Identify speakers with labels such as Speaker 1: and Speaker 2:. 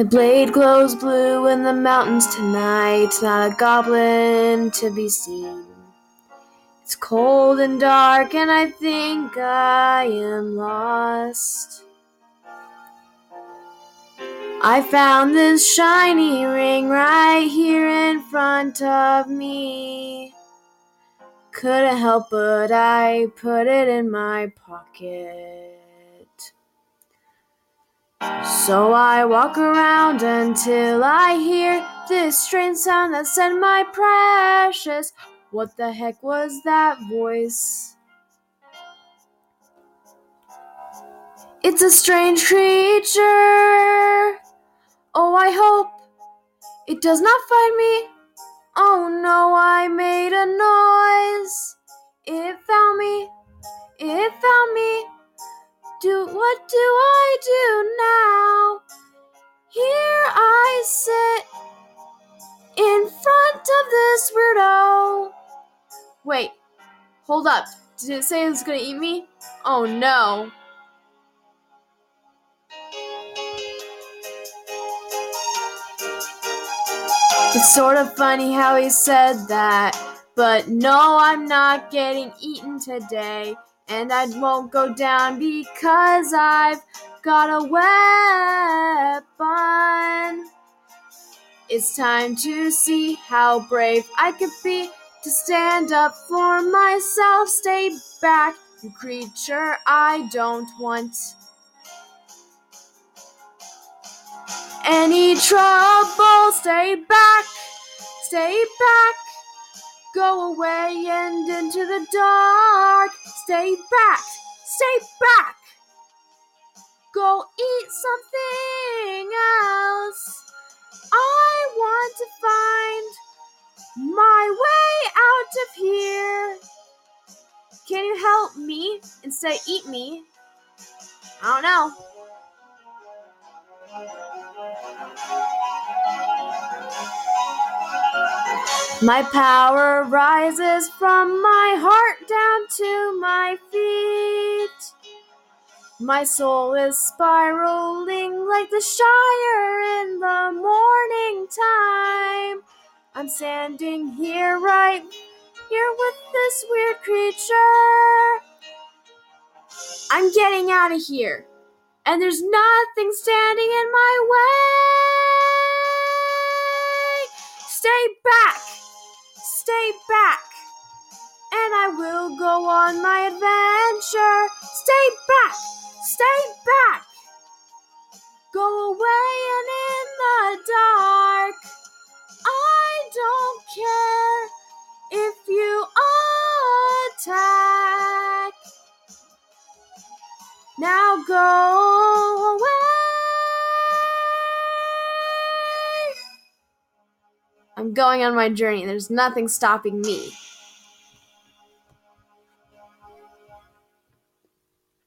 Speaker 1: My blade glows blue in the mountains tonight, not a goblin to be seen. It's cold and dark and I think I am lost. I found this shiny ring right here in front of me. Couldn't help but I put it in my pocket. So I walk around until I hear this strange sound that said, "My precious." What the heck was that voice? It's a strange creature. Oh, I hope it does not find me. Oh no, I made a noise. It found me. It found me. What do I do now? Here I sit in front of this weirdo. Wait, hold up. Did it say it was gonna eat me? Oh no. It's sort of funny how he said that, but no, I'm not getting eaten today, and I won't go down because I've got a weapon. It's time to see how brave I could be to stand up for myself. Stay back, you creature I don't want any trouble. Stay back, stay back. Go away and into the dark. Stay back, stay back. Go eat something else. I want to find my way out of here. Can you help me instead of eat me? I don't know. My power rises from my heart down to my feet. My soul is spiraling like the Shire in the morning time. I'm standing here right here with this weird creature. I'm getting out of here, and there's nothing standing in my way. Stay back, and I will go on my adventure. Stay back, go away and in the dark. I don't care if you attack. Now go away. I'm going on my journey. There's nothing stopping me.